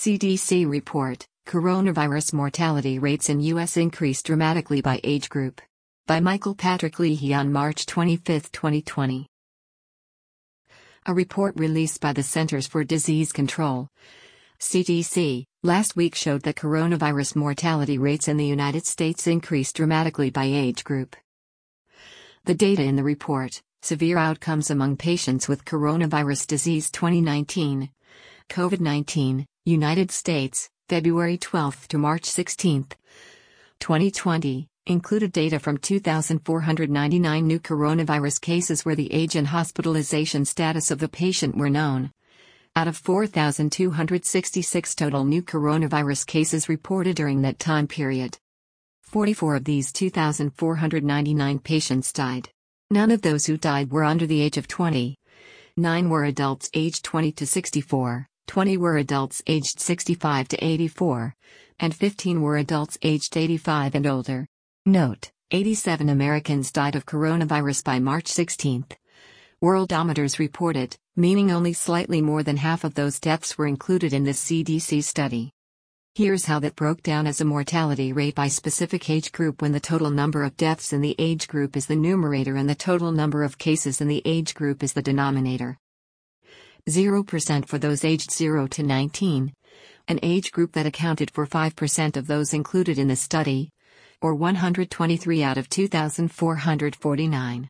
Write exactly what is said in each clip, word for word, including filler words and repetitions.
C D C report, coronavirus mortality rates in U S increased dramatically by age group. By Michael Patrick Leahy on March twenty-fifth, twenty twenty. A report released by the Centers for Disease Control, C D C, last week showed that coronavirus mortality rates in the United States increased dramatically by age group. The data in the report, Severe Outcomes Among Patients with Coronavirus Disease twenty nineteen, COVID nineteen, United States, February twelfth to March sixteenth, twenty twenty, included data from two thousand four hundred ninety-nine new coronavirus cases where the age and hospitalization status of the patient were known. Out of four thousand two hundred sixty-six total new coronavirus cases reported during that time period, forty-four of these two thousand four hundred ninety-nine patients died. None of those who died were under the age of twenty. Nine were adults aged twenty to sixty-four, twenty were adults aged sixty-five to eighty-four, and fifteen were adults aged eighty-five and older. Note: eighty-seven Americans died of coronavirus by March sixteenth. Worldometers reported, meaning only slightly more than half of those deaths were included in this C D C study. Here's how that broke down as a mortality rate by specific age group when the total number of deaths in the age group is the numerator and the total number of cases in the age group is the denominator. zero percent for those aged zero to nineteen, an age group that accounted for five percent of those included in the study, or one hundred twenty-three out of two thousand four hundred forty-nine.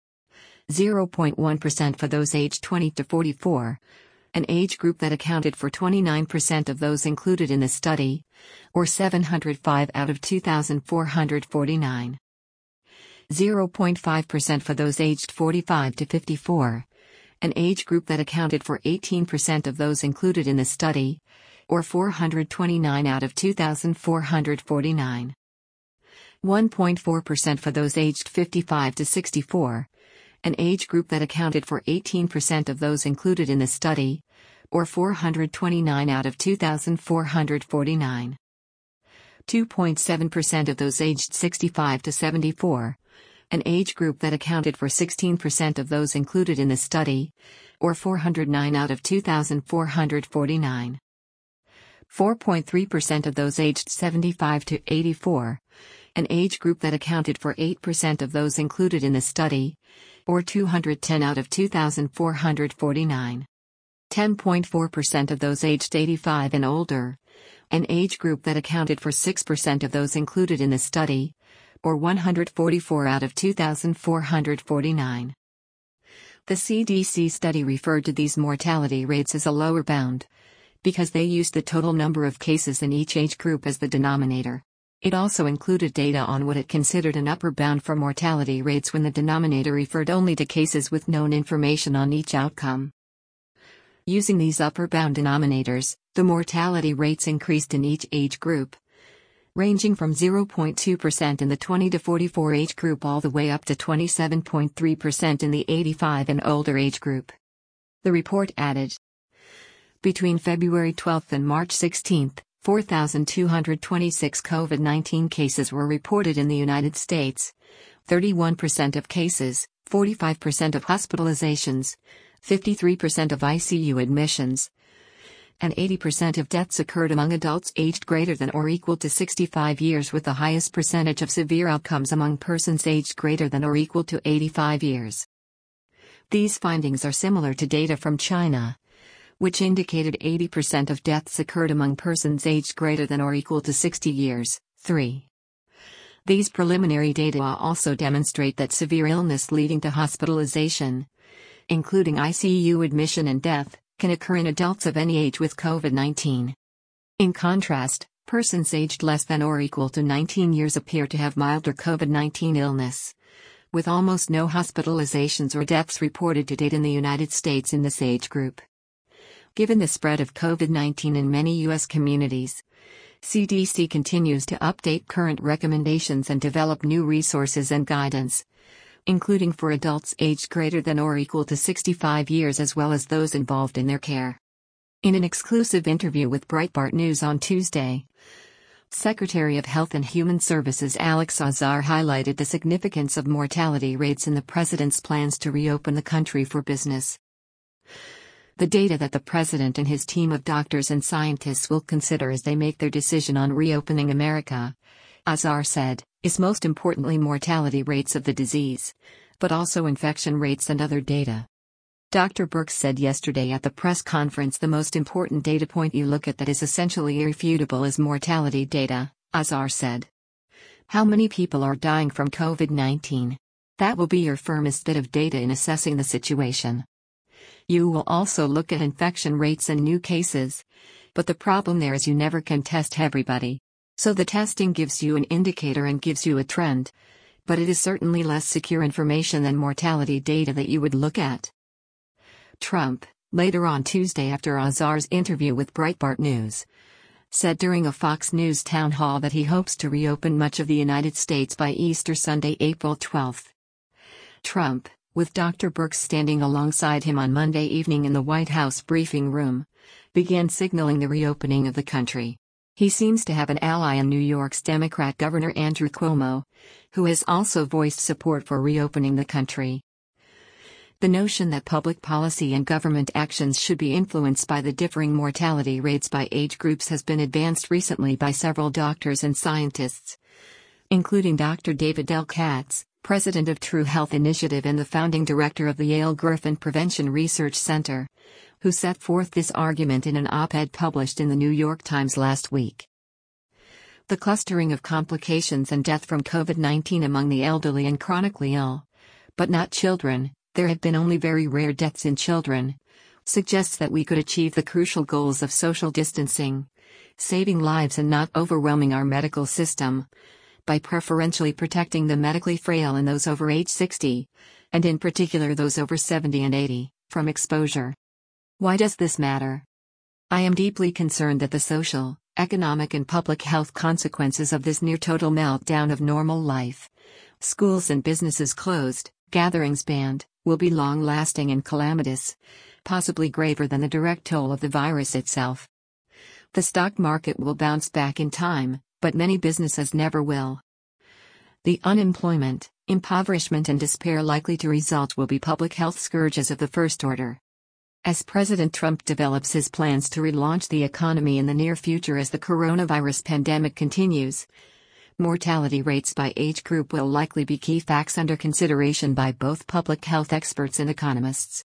zero point one percent for those aged twenty to forty-four, an age group that accounted for twenty-nine percent of those included in the study, or seven hundred five out of two thousand four hundred forty-nine. zero point five percent for those aged forty-five to fifty-four, an age group that accounted for eighteen percent of those included in the study, or four hundred twenty-nine out of two thousand four hundred forty-nine. one point four percent for those aged fifty-five to sixty-four, an age group that accounted for eighteen percent of those included in the study, or four hundred twenty-nine out of two thousand four hundred forty-nine. two point seven percent of those aged sixty-five to seventy-four, an age group that accounted for sixteen percent of those included in the study, or four hundred nine out of two thousand four hundred forty-nine. four point three percent of those aged seventy-five to eighty-four, an age group that accounted for eight percent of those included in the study, or two hundred ten out of two thousand four hundred forty-nine. ten point four percent of those aged eighty-five and older, an age group that accounted for six percent of those included in the study, or one hundred forty-four out of two thousand four hundred forty-nine. The C D C study referred to these mortality rates as a lower bound, because they used the total number of cases in each age group as the denominator. It also included data on what it considered an upper bound for mortality rates when the denominator referred only to cases with known information on each outcome. Using these upper bound denominators, the mortality rates increased in each age group, ranging from zero point two percent in the twenty to forty-four age group all the way up to twenty-seven point three percent in the eighty-five and older age group. The report added, between February twelfth and March sixteenth, four thousand two hundred twenty-six COVID nineteen cases were reported in the United States. thirty-one percent of cases, forty-five percent of hospitalizations, fifty-three percent of I C U admissions, and eighty percent of deaths occurred among adults aged greater than or equal to sixty-five years, with the highest percentage of severe outcomes among persons aged greater than or equal to eighty-five years. These findings are similar to data from China, which indicated eighty percent of deaths occurred among persons aged greater than or equal to sixty years. three. These preliminary data also demonstrate that severe illness leading to hospitalization, including I C U admission and death, can occur in adults of any age with COVID nineteen. In contrast, persons aged less than or equal to nineteen years appear to have milder COVID nineteen illness, with almost no hospitalizations or deaths reported to date in the United States in this age group. Given the spread of COVID nineteen in many U S communities, C D C continues to update current recommendations and develop new resources and guidance, including for adults aged greater than or equal to sixty-five years as well as those involved in their care. In an exclusive interview with Breitbart News on Tuesday, Secretary of Health and Human Services Alex Azar highlighted the significance of mortality rates in the president's plans to reopen the country for business. The data that the president and his team of doctors and scientists will consider as they make their decision on reopening America, Azar said, is most importantly mortality rates of the disease, but also infection rates and other data. Doctor Birx said yesterday at the press conference the most important data point you look at that is essentially irrefutable is mortality data, Azar said. How many people are dying from COVID nineteen? That will be your firmest bit of data in assessing the situation. You will also look at infection rates and new cases, but the problem there is you never can test everybody. So the testing gives you an indicator and gives you a trend, but it is certainly less secure information than mortality data that you would look at. Trump, later on Tuesday after Azar's interview with Breitbart News, said during a Fox News town hall that he hopes to reopen much of the United States by Easter Sunday, April twelfth. Trump, with Doctor Birx standing alongside him on Monday evening in the White House briefing room, began signaling the reopening of the country. He seems to have an ally in New York's Democrat Governor Andrew Cuomo, who has also voiced support for reopening the country. The notion that public policy and government actions should be influenced by the differing mortality rates by age groups has been advanced recently by several doctors and scientists, including Doctor David L. Katz, president of True Health Initiative and the founding director of the Yale Griffin Prevention Research Center, who set forth this argument in an op-ed published in the New York Times last week. The clustering of complications and death from COVID nineteen among the elderly and chronically ill, but not children, there have been only very rare deaths in children, suggests that we could achieve the crucial goals of social distancing, saving lives and not overwhelming our medical system, by preferentially protecting the medically frail and those over age sixty, and in particular those over seventy and eighty, from exposure. Why does this matter? I am deeply concerned that the social, economic and public health consequences of this near-total meltdown of normal life, schools and businesses closed, gatherings banned, will be long-lasting and calamitous, possibly graver than the direct toll of the virus itself. The stock market will bounce back in time, but many businesses never will. The unemployment, impoverishment and despair likely to result will be public health scourges of the first order. As President Trump develops his plans to relaunch the economy in the near future as the coronavirus pandemic continues, mortality rates by age group will likely be key facts under consideration by both public health experts and economists.